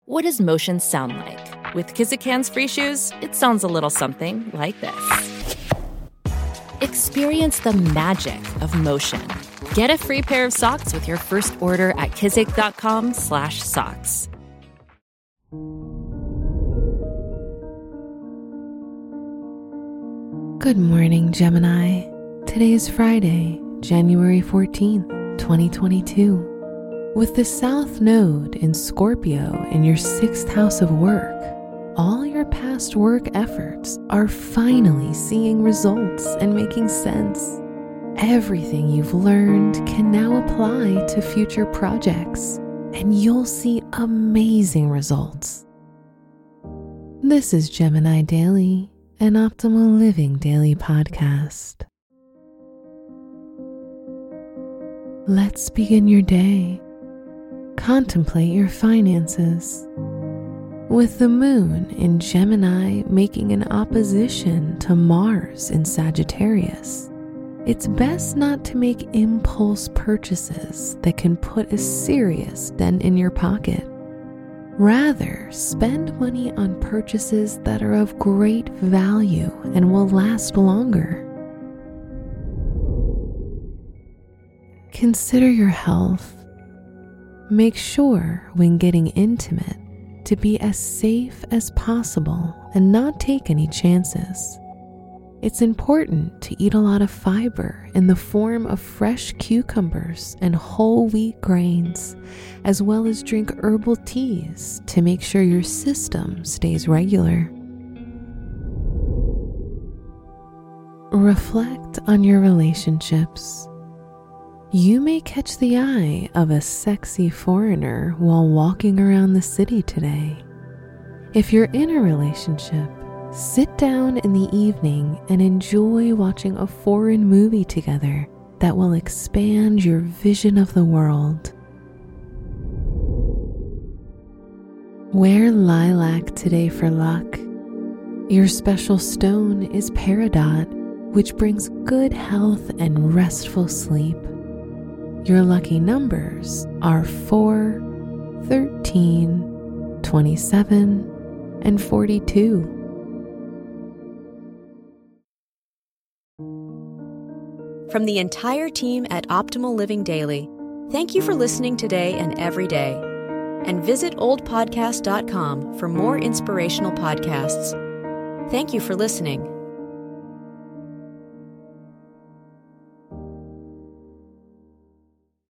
What does motion sound like? With Kizik hands-free shoes, it sounds a little something like this. Experience the magic of motion. Get a free pair of socks with your first order at kizik.com/socks. Good morning, Gemini. Today is Friday, January 14th, 2022. With the South Node in Scorpio in your 6th house of work, all your past work efforts are finally seeing results and making sense. Everything you've learned can now apply to future projects, and you'll see amazing results. This is Gemini Daily, an Optimal Living Daily podcast. Let's begin your day. Contemplate your finances. With the moon in Gemini making an opposition to Mars in Sagittarius, it's best not to make impulse purchases that can put a serious dent in your pocket. Rather, spend money on purchases that are of great value and will last longer. Consider your health. Make sure when getting intimate to be as safe as possible and not take any chances. It's important to eat a lot of fiber in the form of fresh cucumbers and whole wheat grains, as well as drink herbal teas to make sure your system stays regular. Reflect on your relationships. You may catch the eye of a sexy foreigner while walking around the city today. If you're in a relationship, sit down in the evening and enjoy watching a foreign movie together that will expand your vision of the world. Wear lilac today for luck. Your special stone is peridot, which brings good health and restful sleep. Your lucky numbers are 4, 13, 27, and 42. From the entire team at Optimal Living Daily, thank you for listening today and every day. And visit oldpodcast.com for more inspirational podcasts. Thank you for listening.